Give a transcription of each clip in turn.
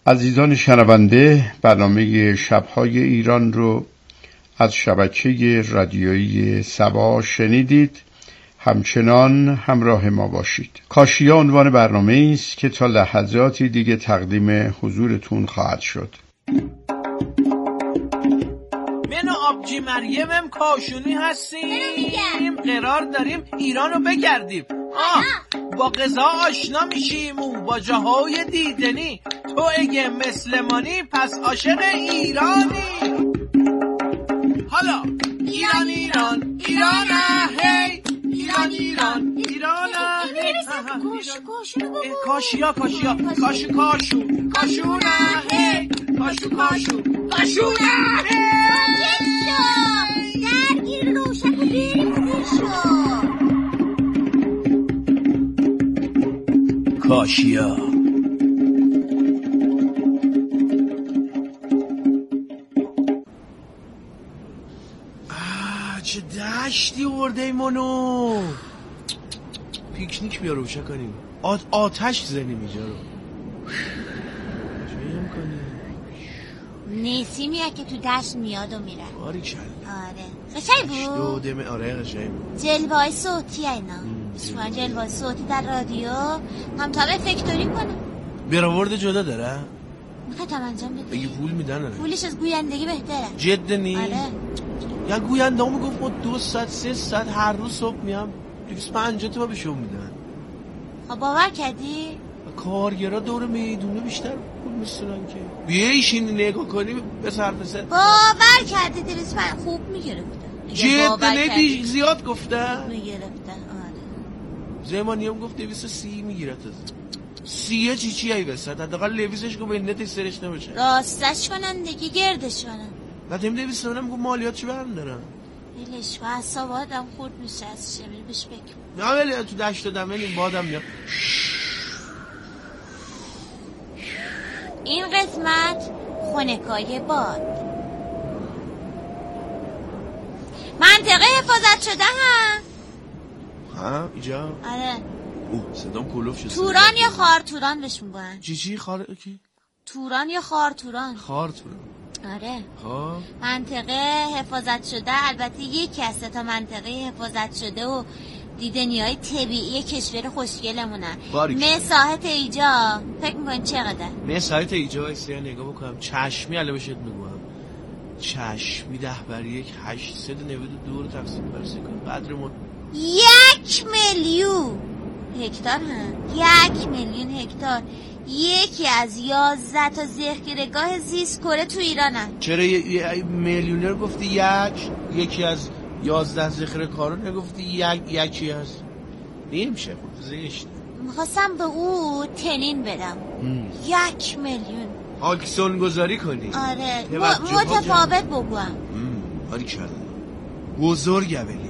عزیزان شنونده، برنامه شب‌های ایران رو از شبکه رادیویی سبا شنیدید. همچنان همراه ما باشید. کاشیا عنوان برنامه است که تا لحظاتی دیگه تقدیم حضورتون خواهد شد. من و آبجی مریمم کاشونی هستیم، قرار داریم ایرانو بگردیم. با غذا آشنا میشیم و با جاهای دیدنی. تو اگه مسلمانی پس عاشق ایرانی. حالا ایران ایران ایران هی، ایران ایران ایران هی. کاشیا کاشیا کاشو کاشو کاشو نه هی، کاشو کاشو کاشو نه هی. درگیر روشن و بریم شو. کاشیا چه دشتی ورده ایمانو. پیکنیک بیا روشن کنیم، آتش زنیم اینجا رو. چه میکنی؟ نسیمیه که تو دشت میاد و میره. باریکلا. آره قشنگ بود. دو دم آره قشنگ بود. جلوه‌های صوتی اینا. شما جلوه‌های صوتی در رادیو هم تا افکتوری کنه. برآورد جدا داره؟ میخواد انجام بده. بگی پول میدن آره. پولش از گویندگی بهتره. جد نی؟ آره. یا گوینده ها میگفت ما 2 ساعت 3 ساعت هر روز صبح میام 250 تومن بهشون میدن. خب باور کردی؟ کارگرا دور میدونه بیشتر پول میسونن که. بیایشین نگاه کنیم به صرف باور کردی 250 خوب میگرفته. جد نی زیاد گفته؟ میگرفته آره. زمانی هم گفت 230 میگیرد. 30 چی ای وسط حداقل لویزش گفت نت سرش نمیشه. راستش کنن دیگه گردش کنن. بعدم 200 هم گفت مالیاتش برندارن. ایلش واسه آدم خورد میشه از شمیر بهش بکن. نه ولی تو دشت دادم این بادم میاد. این قسمت خنکای باد. منطقه حفاظت شده ها اینجا؟ آره. اوه صدام کلوف شد. توران یا خارتوران بهش میگن. چی کی؟ توران یا خارتوران. خارتوران. آره. ها منطقه حفاظت شده البته یکی از تا منطقه حفاظت شده و دیدنی‌های طبیعی کشور خوشگلمونن. مساحت ایجا فکر می‌کنین چقدر؟ مساحت ایجا ایسا نگاه بکنم. چشمی الان بهت میگم. چشمی 10/1 892 رو تقسیم بر 3 کن. قدرمون 1,000,000 هکتار هم. 1,000,000 هکتار. یکی از 11 تا ذخیره‌گاه زیست کره تو ایرانن. چرا میلیونر گفتی یکی از 11 ذخیره کارو نگفتی یکی از نمیشه بود زشت. میخواستم به او تنین بدم 1,000,000 آکسون گذاری کنی. آره متفاوت بگوام. آری کردم بزرگه ولی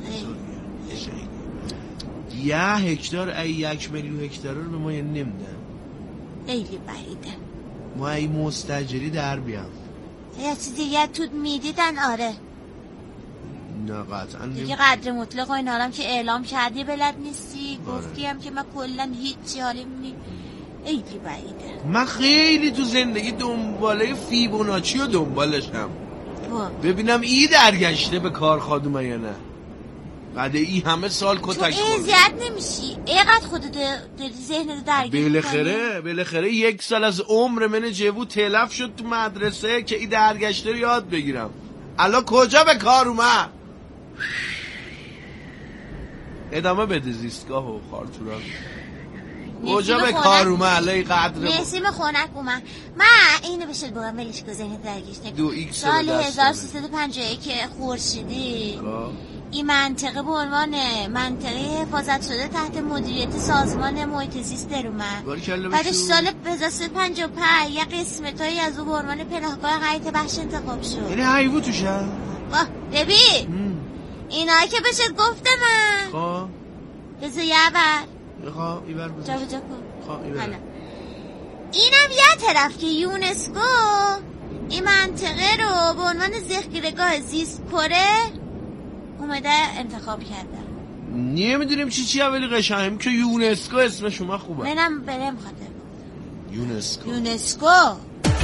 1 هکتار ای 1,000,000 هکتار رو به ما نمیدن. خیلی بعیده. ما ای مستاجری در بیام یه چیز دیگه تو میدیدن. آره نه قطعا دیگه قدر مطلق و اینا هم که اعلام کردی بلد نیستی. گفتی هم که من کلا هیچی حالیم نی. خیلی بعیده. من خیلی تو زندگی دنباله فیبوناچی و دنبالشم ببینم ای درگشته به کار خادومه یا نه. بعد ای همه سال کتک خورد تو اذیت نمیشی اینقدر خودت ذهنت درگیر بالاخره 1 سال از عمر من جوو تلف شد تو مدرسه که ای درگشته رو یاد بگیرم. الان کجا به کار اومد؟ ادامه بده زیستگاه و خارتوران. کجا به کار اومد؟ الان قدر نسیم خنک اومد. من اینو بشه بگم ولش که ذهنت درگیرش نکنه. سال 1351 خورشیدی این منطقه به عنوان منطقه حفاظت شده تحت مدیریت سازمان محیط زیست در اومد. بعدش سال 1355 یک قسمتایی از او به عنوان پناهگاه حیات وحش انتخاب شد. یعنی حیوان توشه؟ ببین اینایی که بشه گفتم من خواه بذار یه بر خواه ایبر بذار جا بجا کن. خواه ایبر اینم یه طرف که یونسکو این منطقه رو به عنوان ذخیره‌گاه زیست کره اومده انتخاب کرده. نمیدونیم چی ولی قشنگم که یونسکو اسم شما خوبه. منم برم خاطر یونسکو.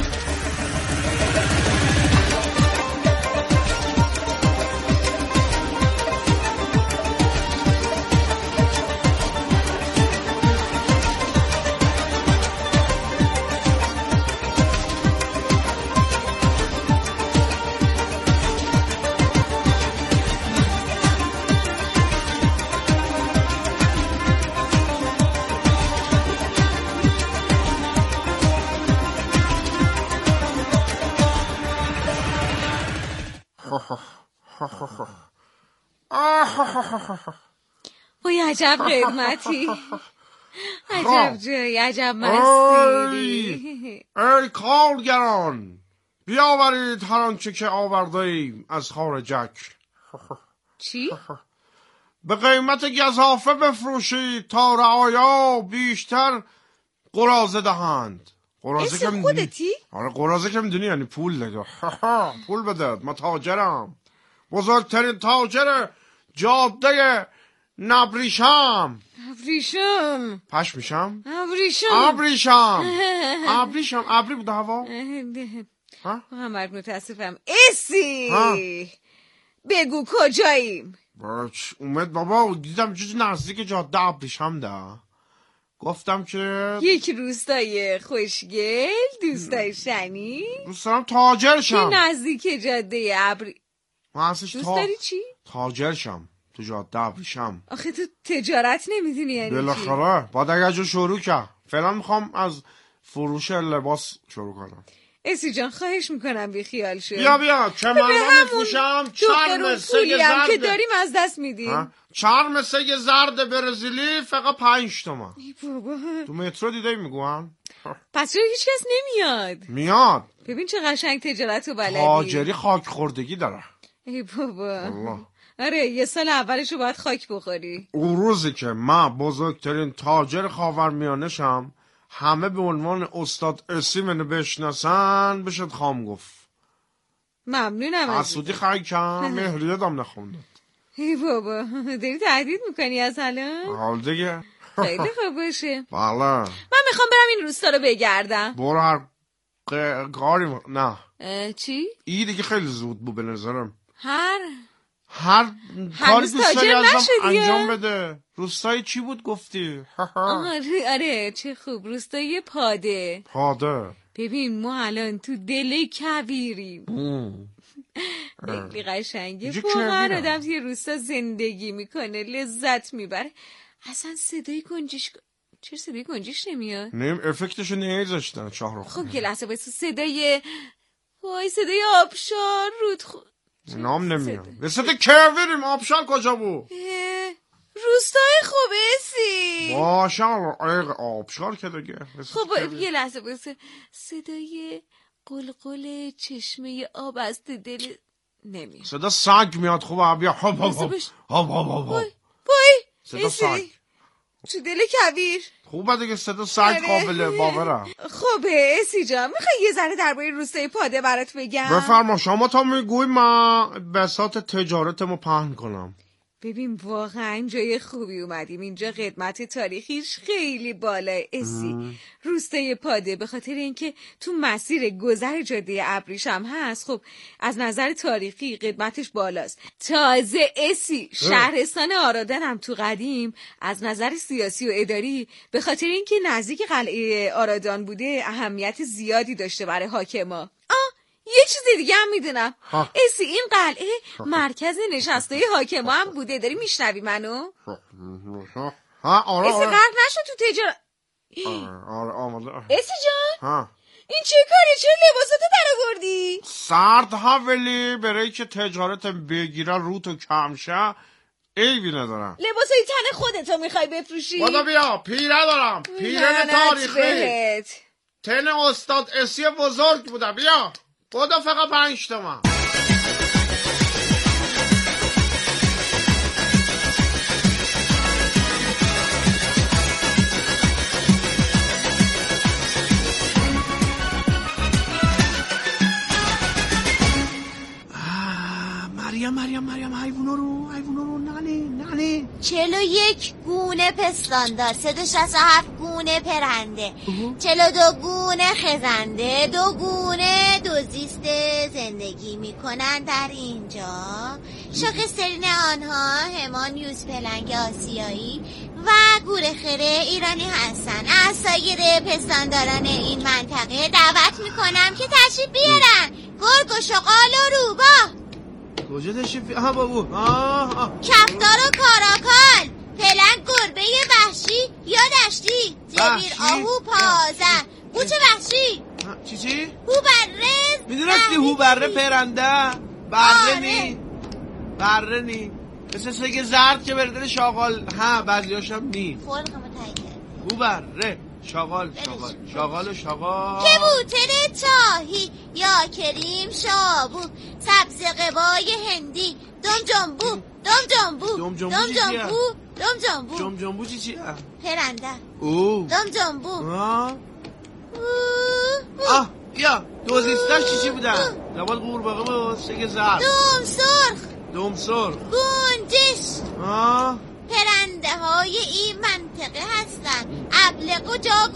وای عجب قدمتی، عجب جایی، عجب مسیری. ای کارگران، بیاورید هر آنچه که آورده ایم از خارجک. چی؟ به قیمت گزافه بفروشید تا رعایا بیشتر قراضه دهند. قراضه که خودتی؟ آره قراضه که میدونی یعنی پول دیگه. پول بده، من تاجرم، بزرگترین تاجر جاده نبریشم. ابریشم پش میشم؟ ابریشم. ابری بوده هوا؟ محمد متاسفم. اسی بگو کجاییم؟ اومد بابا دیدم چیز نزدیک جاده ابریشم ده، گفتم که یک روستای خوشگل، دوستای شنی، دوست دارم تاجر شم که نزدیک جاده ابری. دوست داری چی؟ تاجر شم تو جاده ابریشم. آخه تو تجارت نمیدونی یعنی چی؟ بالاخره باید اگه جو شروع کرد. فعلا میخوام از فروش لباس شروع کنم. اسی جان خواهش میکنم بی خیال شو. بیا که من میفروشم چرم سگ زرد که داریم از دست میدیم. چرم سگ زرد برزیلی فقط 5 تومن. تو مترو دیده میگوام. پس چرا هیچ کس نمیاد؟ میاد. ببین چه قشنگ تجارت و بلدی. تاجری خاک خوردگی داره. ای بابا. آره یه سال اولشو باید خاک بخوری. اون روزی که من بزرگترین تاجر خاورمیانه‌شم، همه به عنوان استاد اسی منو بشناسن بشد خام گفت. ممنونم. حسودی خیلی کم مهریه دام نخوندد. ای بابا داری تهدید میکنی از الان؟ حال دیگه خیلی خوب باشه. بله من میخوام برم این روستا رو بگردم. برو هر کاری نه چی؟ این دیگه خیلی زود بود به نظرم. هر کاری دوست داری ازم انجام بده. روستای چی بود گفتی؟ آره چه خوب، روستای پاده. ببین ما الان تو دل کویریم. خیلی قشنگه واقعا. آدم توی روستا زندگی میکنه، لذت میبره. اصلا صدای گنجش چرا صدای گنجش نمیاد؟ نیم افکتشو نمیذاشتن شاهرخ. خب یه لحظه بایستا. صدای آبشار رود نام نمیاد. صدای کویریم. آبشار کجا بود؟ روستای خوبه ماشاءالله. آبشار که دیگه. خب یه لحظه بایستا. صدای قلقل چشمه آب از دل نمیاد. صدا سگ میاد. خوبه بیا. صدا سگ تو دل کویر. خوبه دیگه صدا سگ قابل باوره. خوبه اسی جان، میخوای یه ذره درباره روستای پاده برات بگم؟ بفرما. شما تا میگوی من بساط تجارتمو پهن کنم. ببین واقعا جای خوبی اومدیم. اینجا قدمت تاریخیش خیلی بالاه اسی. روستای پاده به خاطر اینکه تو مسیر گذر جاده ابریشم هست، خب از نظر تاریخی قدمتش بالاست. تازه اسی شهرستان آرادن هم تو قدیم از نظر سیاسی و اداری به خاطر اینکه نزدیک قلعه آرادان بوده اهمیت زیادی داشته برای حاکما. یه چیز دیگه هم میدونم اسی، این قلعه مرکز نشسته حاکما هم بوده. داری میشنوی منو؟ آره اسی غرق نشد تو تجارت. اسی جان این چه کاری؟ چه لباساتو در آوردی؟ سرد حولی برای که تجارت بگیره رو تو کمشه عیبی ندارم. لباسای تن خودتو میخوای بفروشی؟ بادا بیا پیره دارم. پیره تاریخی تن استاد اسی بزرگ بوده. بیا بادا فقط 5 تومن. مریم حیوونا رو ننه 41 گونه پستاندار، 367 گونه پرنده، 42 گونه خزنده، 2 گونه دوزیست زندگی میکنن در اینجا. شاخص‌ترین آنها همان یوزپلنگ آسیایی و گورخره ایرانی هستن. از سایر پستانداران این منطقه دعوت میکنم که تشریف بیارن. گرگ و شغال و روباه. کجا تشریف؟ آها بابو. کفتار و کاراکال، پلنگ، گربه وحشی یا دشتی، زبیر، آهو، پازر، قوچ وحشی. چی؟ هوبره. میدونستی هوبره پرنده؟ بره نی مثل سگ زرد که بردن شاغال. بعضیاش هم نی. خلقمو تایی کرد. هوبره شاغال. کبوتر چاهی یا کریم شابو، سبز قبای هندی، دم جنبو چی؟ پرنده. دم جنبو. یا دوزیستاش چی بودن؟ زبال قورباغه با سگ زرد. دوم سرخ. گنجش. پرنده های این منطقه هستن. ابلق و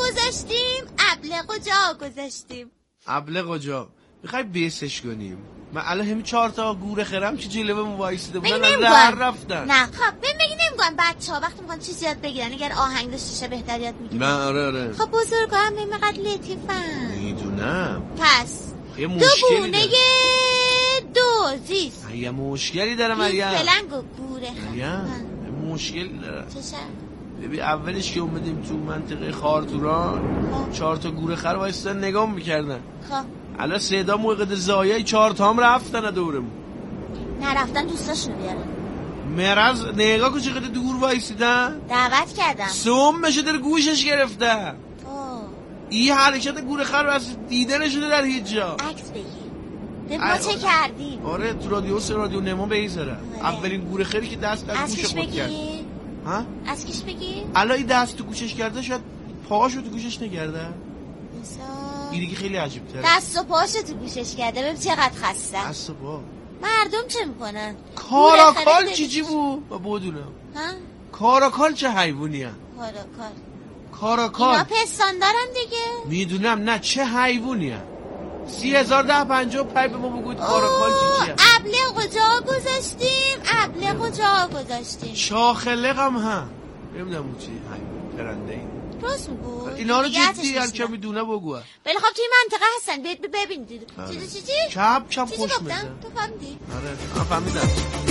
جا گذاشتیم. میخوای بیسش کنیم؟ من الان همین 4 تا گوره خرم چه جلوه موایسیده بودن رفتن. نه خب بگی نمیگن بچه‌ها وقتی میخوان چیزی یاد بگیرن اگر آهنگ داشته بهتر یاد میگیرن. نه آره. خب بزرگا هم اینقدر لطیفن. میدونم. پس یه مشکلی داره. دوزیست. یه مشکلی داره مریم. پلنگ و گوره مشکلی داره. چشه؟ ببین اولش که اومدیم تو منطقه خارتوران 4 تا گوره خر وایستن نگاه میکردن. خب الان سیدا موقع زایه 4 تا هم رفتن دورمون. نرفتن دوستاشونو بیارن. مرز نگاه کن چقدر دور وایسیدن. دعوت کردم. سومشه در گوشش گرفته. این حرکت گوره خر از دیده نشده در هیچ جا. عکس بگیر. ما چه کردیم؟ آره تو رادیو نما بیزاره. اولین گوره خری که دست در گوش خود کرد. از کیش بگی؟ الان این دست تو گوشش کرده شاید پاهاشو تو گوشش نگرده. این دیگه خیلی عجیب تره. دست و پاهاشو تو گوشش کرده. ببین چقدر خسته. دست و پا. مردم چه میکنن؟ کاراکال چی بود؟ بدونم. کاراکال چه حیوانیه؟ کاراکال اینا پستان دارن دیگه. میدونم نه چه حیوانیه. 30,1055 به ما بگوید کاراکال چیه؟ ابلق و جا گذاشتیم. شاخلق هم هم نمیدونم اون چی حیوان پرنده این راست میگو. اینا رو جدی هر که میدونه بگوه. ولی خب توی منطقه هستن ببینید. چی؟ چپ خوش میزن. تو فهمیدی؟ آره من فهمیدم.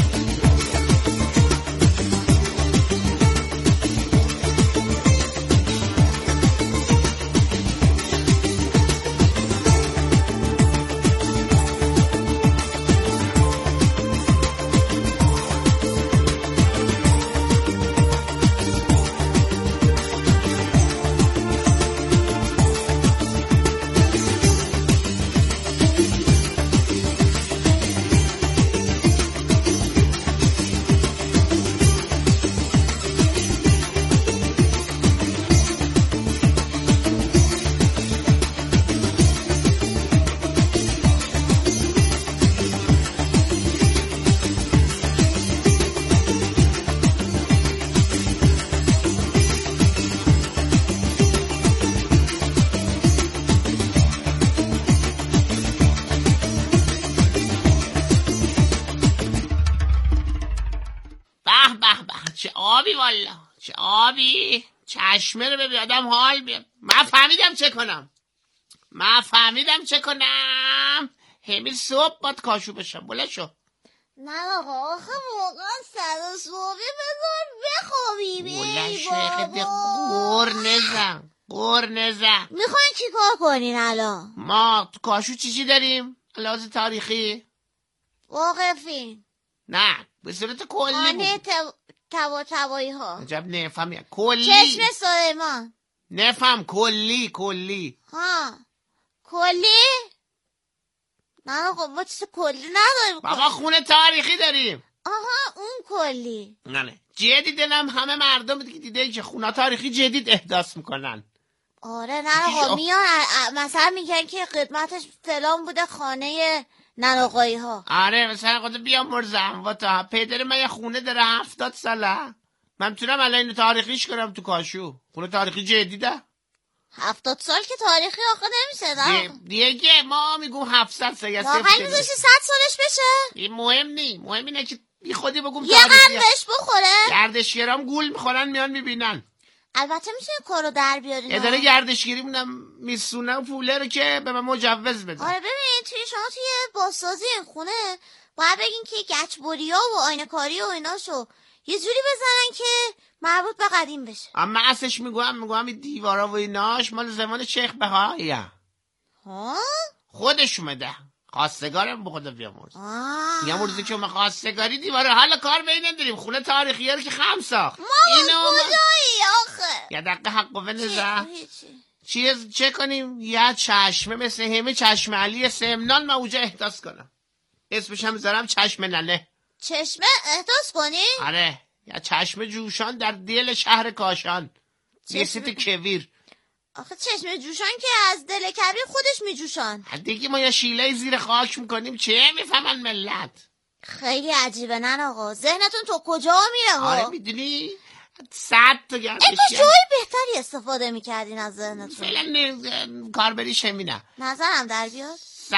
چه آبی والا، چه آبی. چشمه رو ببین آدم حال بیاد. من فهمیدم چه کنم. همین صبح باید کاشو بشم. بله شو. نه آقا آخه واقعا سر صبحی بذار بخوابی. بله شو اقده قور نزن. میخواین چی کار کنین الان؟ ما تو کاشو چی داریم؟ لحاظ تاریخی واقفین. نه به صورت کلی توایی ها. عجب نفهم کلی. چشم سلیمان. نفهم کلی. کلی؟ نه آقا ما چیز کلی نداریم. بابا خونه تاریخی داریم. آها اون کلی. نه جدیدنم همه مردم دیده که خونه تاریخی جدید احداث میکنن. آره نه آقا میان مثلا میگن که قدمتش فلان بوده خانه نناقایی ها. آره مثلا خود بیا مرزم و تا پدر من یه خونه داره 70 ساله. من میتونم الان تاریخیش کنم تو کاشو. خونه تاریخی جدیده. 70 سال که تاریخی آخه نمیشه دیگه ما میگم 700 سال. واقعا میذاشی 100 سالش بشه؟ این مهم نی. مهم اینه که بی خودی بگم یه قرنش بخوره. گردشگرام گول میخورن میان میبینن. البته میتونی کارو در بیاری. اداره گردشگری مونم میسونه و پوله رو که به من مجوز بده. آره ببین توی شما توی بازسازی این خونه باید بگین که گچبریا و آینه کاری و ایناشو یه جوری بزنن که مربوط به قدیم بشه. اما اصلش میگم این دیوارا و ایناش مال زمان شیخ بهاییه. ها؟ خودش اومده. خواستگارم به خدا بیامرز. یه روزی که ما خواستگاری دیواره حالا کار به این نداریم. خونه تاریخیه رو که خم ساخت. ما کجایی آخه؟ یه دقیقه حق و بنزه. چه کنیم؟ یه چشمه مثل همه چشم علی سمنان ما اوجا احداث کنم. اسمش هم زارم چشم ننه. چشمه احداث کنی؟ آره یا چشم جوشان در دل شهر کاشان. دیسیت کویر. آخه چشم جوشان که از دل کبیر خودش میجوشان. دیگه ما یا شیله زیر خاک میکنیم چه میفهمن ملت. خیلی عجیبه نه آقا. ذهنتون تو کجا میره ها؟ آره میدونی 100 تا گردش تو جوی بهتری استفاده میکردین از ذهنتون. فعلا کاربریش همینه. نظرم در بیاد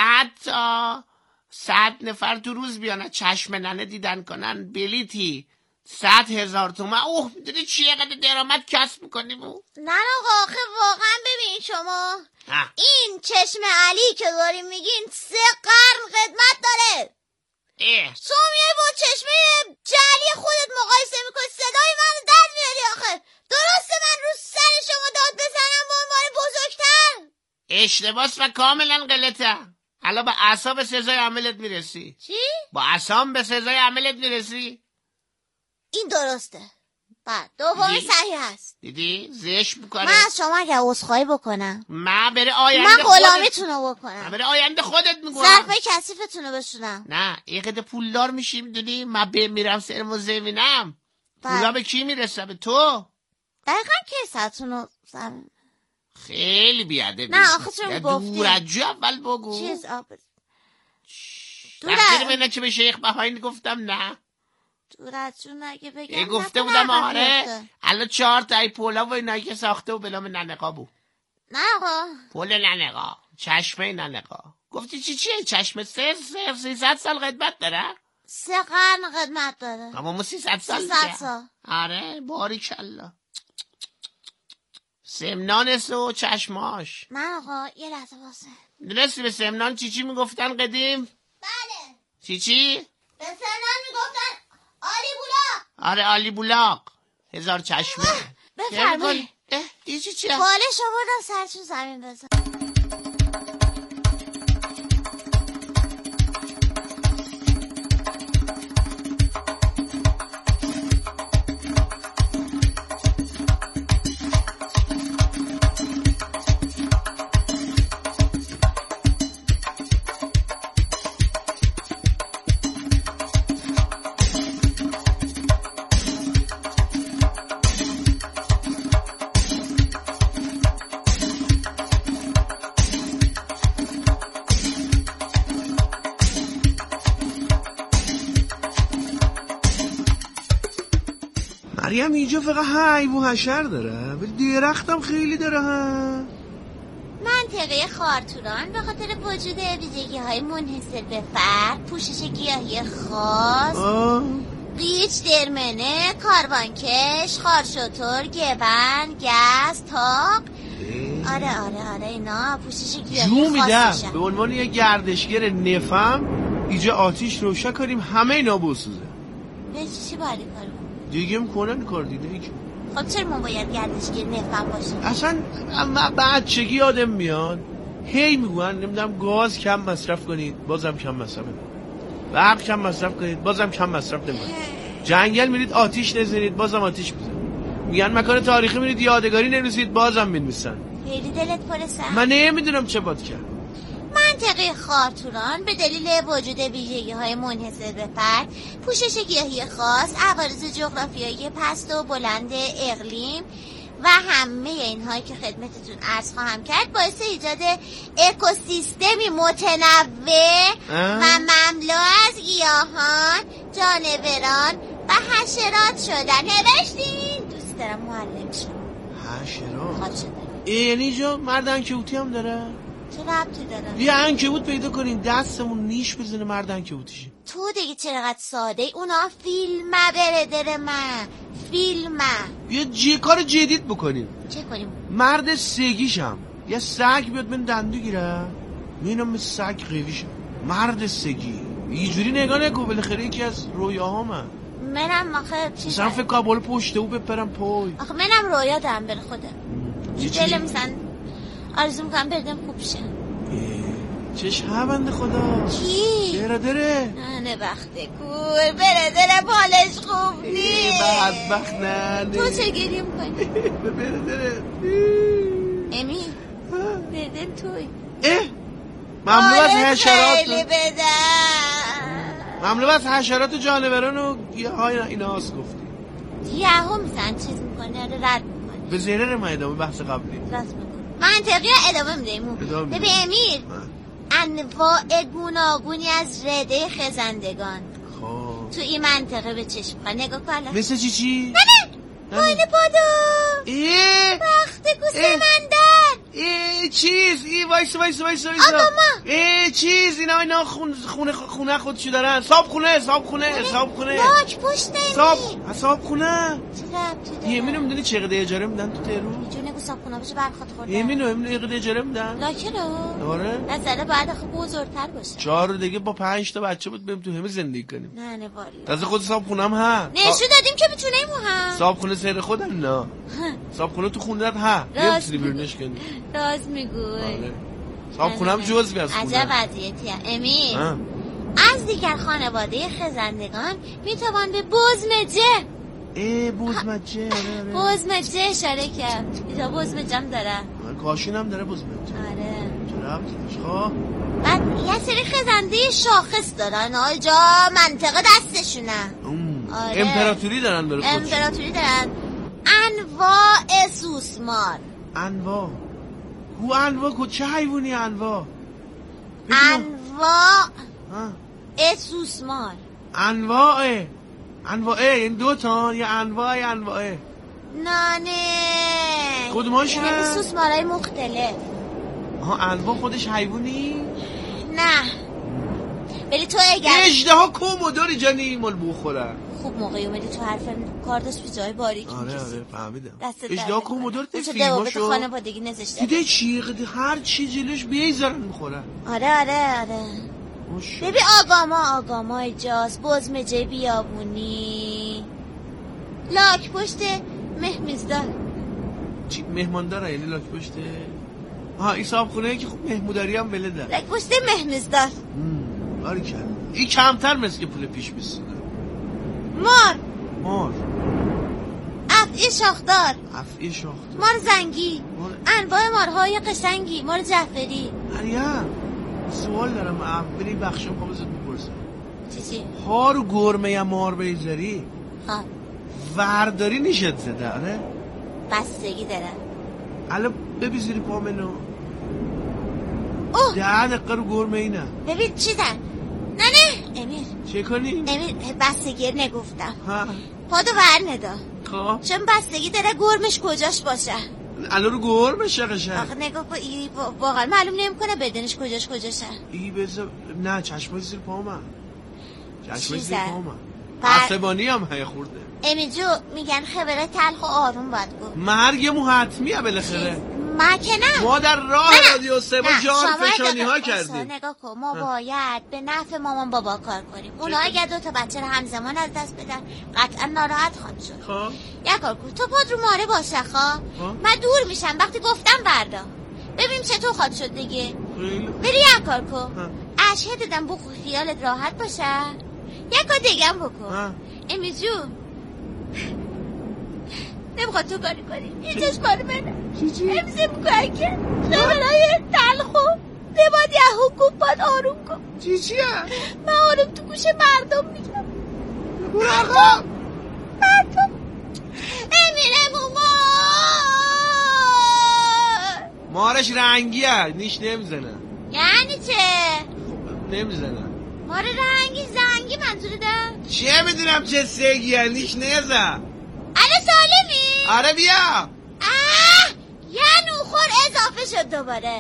100 نفر تو روز بیان چشم ننه دیدن کنن بلیتی 100,000 تومن. اوه میدونی چیه قدر درآمد کسب میکنیم؟ نه آقا آخه واقعا ببین شما این چشم علی که داریم میگین 3 قرن خدمت داره. سومیه با چشمه جعلی خودت مقایسه میکنی. صدای من در میاری آخه. درسته من رو سر شما داد بزنم به عنوان بزرگتر؟ اشتباس و کاملا غلطه. حالا با اعصاب سزای عملت میرسی. چی؟ با اعصاب به سزای عملت میرسی. این درسته. بعد دومی صحیح هست. دیدی؟ زشت بکنه. من از شما اگر عذرخواهی بکنم من برای آینده من غلامیتونو بکنم. من برای آینده خودت میگم. ظرفای کثیفتونو بشونم. نه یه قد پولدار میشی میدونی. من میرم سرم و زمینم. پولا به کی میرسه؟ به تو. دقیقا کیساتونو زمین. خیلی بیاده. نه آخه چون گفتی دور از جو اول بگو. چیز تقدیر منه که به شیخ بهایی گفتم نه. دور از جون اگه بگم گفته بودم آره. الان 4 تای پولا و اینایی که ساخته و بلام ننقا بود. نه آقا پول ننقا چشمه ننقا. گفتی چیه؟ چشمه 300 سال خدمت داره. 3 قرن خدمت داره. اما 300 سال 300 سال. آره باریکالله. سمنانس و چشماش. نه آقا یه لحظه واسه. درستی به سمنان چی میگفتن قدیم؟ بله. چی؟ به سمنان میگفتن آلی بولاق. آره آلی بولاق. 1000 چشمه. بفرمایید. این چیه؟ بالش آوردم سرچون زمین بزن. مریم اینجا فقط حیوان و حشر داره ولی درختم خیلی داره ها. منطقه خارتوران به خاطر وجود ویژگی‌های منحصر به فرد، پوشش گیاهی خاص، قیچ، درمنه، کاروانکش، خارشتر، گبن، گز، تاق. آره اینا پوشش گیاهی خاص. به عنوان یه گردشگر نفهم اینجا آتیش روشن کنیم همه اینا بسوزه. به چی باید کار کنیم؟ دیگه میکنن کار دیگه. خب چرا ما باید گردشگر نفهم باشیم؟ اصلا بچگی آدم میاد هی میگن نمیدونم گاز کم مصرف کنید بازم کم مصرف کنید، برق کم مصرف کنید بازم کم مصرف نکنید، جنگل میرید آتیش نزنید بازم آتیش میزنید، میگن مکان تاریخی میرید یادگاری ننویسید بازم مینویسن. خیلی دلت پر سر. من نمیدونم چه باید کرد. منطقه خارتوران به دلیل وجود ویژگی‌های منحصر به فرد، پوشش گیاهی خاص، عوارض جغرافیایی پست و بلند اقلیم و همه اینهایی که خدمتتون عرض خواهم کرد باعث ایجاد اکوسیستمی متنوع و مملو از گیاهان، جانوران و حشرات شدن. نوشتین دوست دارم معلم شم. حشرات خواهد شدن. یعنی جا مرد عنکبوتی هم داره؟ چه ربطی داره؟ یه عنکبوت پیدا کنیم دستمون نیش بزنه مرد عنکبوتیشه. تو دیگه چقدر ساده ای. اونا فیلمه برادر من، فیلمه. یه کار جدید بکنیم. چه کنیم؟ مرد سگیشم یه سگ بیاد من دندو گیره میینم مثل سگ قویشم. مرد سگی یه جوری نگاه نکن بالاخره یکی از رویاهامه. منم آخه مثلا فکر کنم بالا پشته او بپرم پای. آخه منم رویا دارم بر خودم. دلم مثلا آرزو میکنم بردم خوب شه. چش بنده خدا. کی؟ برادره. نه وقته کور برادره بالش خوب نیست. بدبخت نه. تو چه گریه میکنی؟ برادره. امی بردن توی. ممنوع از حشرات. خیلی بدن. ممنوع از حشرات و جانوران و اینا هاست گفتی. یهو میزن چیز میکنی آره رد میکنی. به زیره ما ادامه بحث قبلی راست میکنی. منطقی ادامه میدهیم. ببین امیر انواع گوناگونی از رده خزندگان تو این منطقه به چشم خواهد. نگاه کن مثل چی؟ نه پایین پادو وقت گوسمندن چیز وایس آقا چیز اینا خونه خودشو دارن. صاحب خونه لاک پشته صاحب خونه. چه یمینو میدونی چقدر اجاره میدن تو تهران؟ جون نگو صاحب خونه بشه برخواد خورده. یمینو چقدر اجاره میدن؟ لاکه رو آره نظره باید خب بزرگتر باشه. 4 دیگه با 5 تا بچه بود بریم تو همه زندگی کنیم. نه والا تازه خود صاحب خونم ها نشون دادیم که میتونه ایمو هم صاحب خونه سر خودم نه صاحب خونه تو خونه ها نمیتونی بیرونش کنی. راست میگوی. صاحب خونم جزوی از خونه. عجب وضعیتیه امیر. از دیگر خانواده خزندگان میتوان به بزمجه بزمجه اشاره کرد. اینجا بزمجم داره. کاشین هم داره بزمجه. آره چرا بعد یه سری خزنده شاخص دارن آجا منطقه دستشونه. آره. امپراتوری دارن برای خودشون. امپراتوری دارن. انواع سوسمار. انواع چه حیوانی انواع سوسمار. انواع این 2 تا یا انواع نه کدوماشونه؟ یعنی سوسمارهای مختلف. انواع خودش حیوانی؟ نه ولی تو اگر اژدها کومودوری جانی مال بخورن. خوب موقعی اومدی تو حرفم کار داشت پیزای باریک. آره فهمیدم. اژدها کومودور تو فیلماشو خانوادگی نذاشته. دیده چیغ هر چی جلوش بیزارن میخورن. آره ببین آگاما اجاز بزمجه بیابونی لاک پشت مهمیزدار. چی مهمان داره یعنی لاک پشته؟ این صاحب خونه که خوب مهموداری هم بلده. لاک پشت مهمیزدار. آره این کمتر مثل که پول پیش میسونه. مار افعی شاخدار. مار زنگی. انواع مارهای قشنگی. مار جعفری. مریم سوال دارم بریم بخشم خواب ازت بپرسم. چی؟ ها رو گرمه یا مار بیزاری ها ورداری نشد زده. آره بستگی داره. الان ببین زیر پا منو 10 دقیقه رو گرمه اینه. ببین چی دن؟ نه امیر چه کنیم؟ امیر بستگی نگفتم. پادو ور ندا. خب چون بستگی داره گرمش کجاش باشه. الان رو گرمشه قشنگ. آخه نگاه کن واقعا معلوم نمیکنه بدنش کجاشه. نه چشمای زیر پا من. عصبانی هم خورده. امیجو میگن خبره تلخ و آروم باید گفت. مرگمون حتمیه بالاخره. ما که نه. ما در راه رادیو سبا جان فشانی ها کردیم. نگاه کن ما باید به نفع مامان بابا کار کنیم. اونا اگر 2 تا بچه رو همزمان از دست بدن قطعا ناراحت خواهد شد. خب یک کار کن تو پاد رو ماره باشه من دور میشم وقتی گفتم بردا ببینیم چطور خواهد شد دیگه. بری یک کار کن اشهه دادم بخو خیالت راحت باشه. یک کار دیگه هم بکن امیجو نمیخواد تو کاری کنی این چشمانو منه امزه میکنن که خبرهای تلخو نباید یه حکوم باید آروم کن. چیه؟ من آروم تو گوش مردم میگم. مردم امیره مارش رنگیه نیش نمیزنه. یعنی چه؟ نمیزنه مار رنگی زنگ سنگی منظورتم؟ چه میدونم چه سنگی هنیش نیزم. الان سالمی؟ آره بیا. یه نوخور اضافه شد دوباره.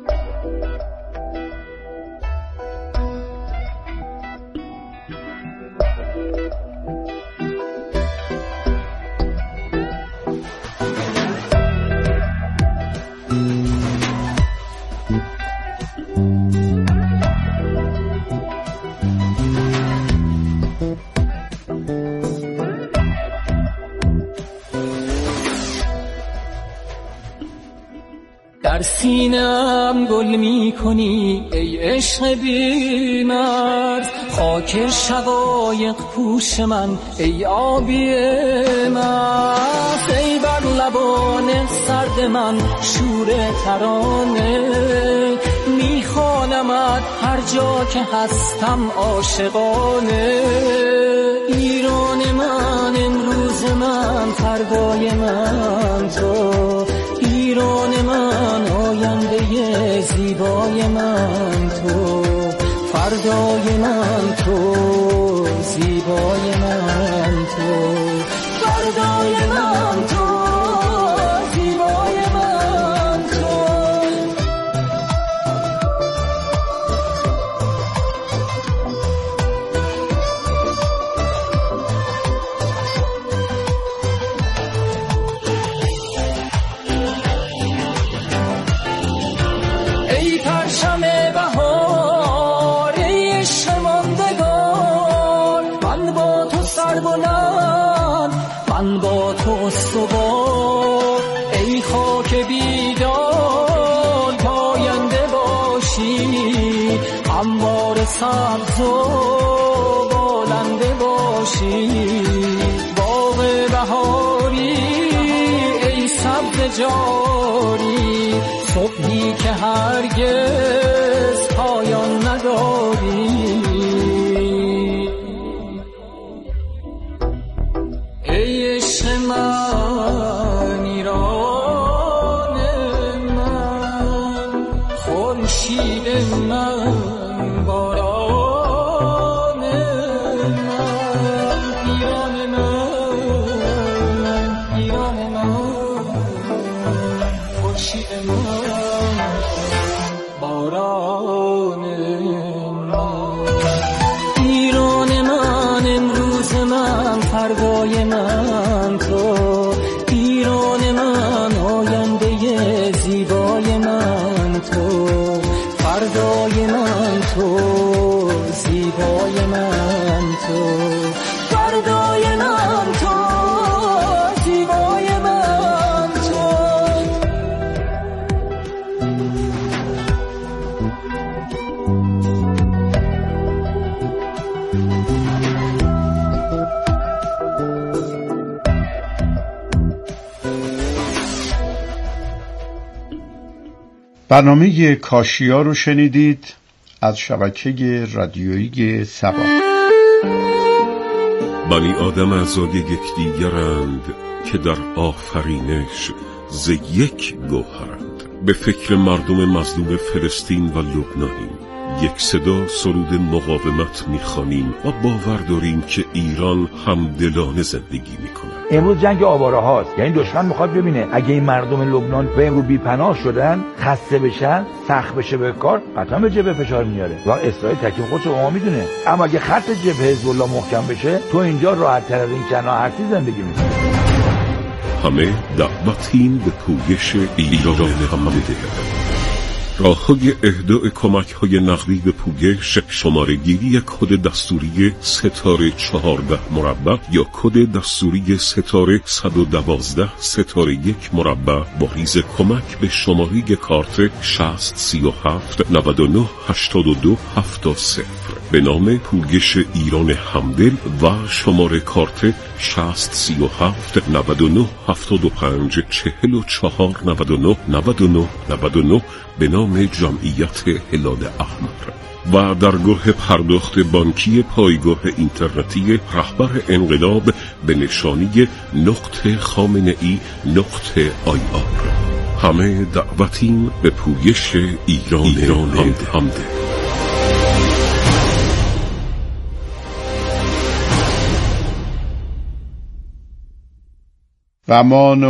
در سینم گل می کنی ای عشق بی‌مرز، خاک شقایق پوش من ای آبی مست، ای بر لبان سرد من شور ترانه، میخوانمت هر جا که هستم عاشقانه. ایران من امروز من فردای من تو، ایران من آینده زیبای من تو، فردای من تو، زیبای من تو، فردای من تو، زیبای من تو. من با تو استوار، ای خاک بیدار پاینده باشی، انبار سبز و بالنده باشی، باغ بهاری ای سبز جاری، صبحی که هرگز پایان نداری. ای عشق من ایران من، خورشید من، باران من، ایران من، ایران من، خورشید من، باران من. ایران من امروز من فردای من تو، ایران من آینده زیبای من تو، فردای من تو، زیبای من تو، فردای من تو، زیبای من تو. برنامه کاشیا رو شنیدید از شبکه رادیویی سبا. بنی آدم اعضای یکدیگرند که در آفرینش ز یک گوهرند. به فکر مردم مظلوم فلسطین و لبنانیم، یک صدا سرود مقاومت میخوانیم و باور داریم که ایران همدلانه زندگی میکنه. امروز جنگ آواره هاست، یعنی دشمن میخواد ببینه اگه این مردم لبنان به امروز بی‌پناه شدن، خسته بشن، سخت بشه به کار، قطعا به جبهه فشار میاره و اسرائیل تکلیف خودش رو میدونه. اما اگه خط جبهه حزب الله محکم بشه، تو اینجا راحت تر از این کنار هرچی زندگی میکنی. همه دعوتیم به پویش ایران حمده. راه‌های اهدای کمک‌های نقدی به پویش، شماره‌گیری کد دستوری ستاره 14 مربع یا کد دستوری ستاره 112 ستاره 1 مربع با ریز کمک به شماره کارت 6037 99 82 70 به نام پویش ایران همدل و شماره کارت 6037 99 75 44 99 99 99 به نام جمعیت هلال احمر. و درگاه پرداخت بانکی پایگاه اینترنتی رهبر انقلاب به نشانی .خامنه‌ای.ir. همه دعوتیم به پویش ایران همده. غمان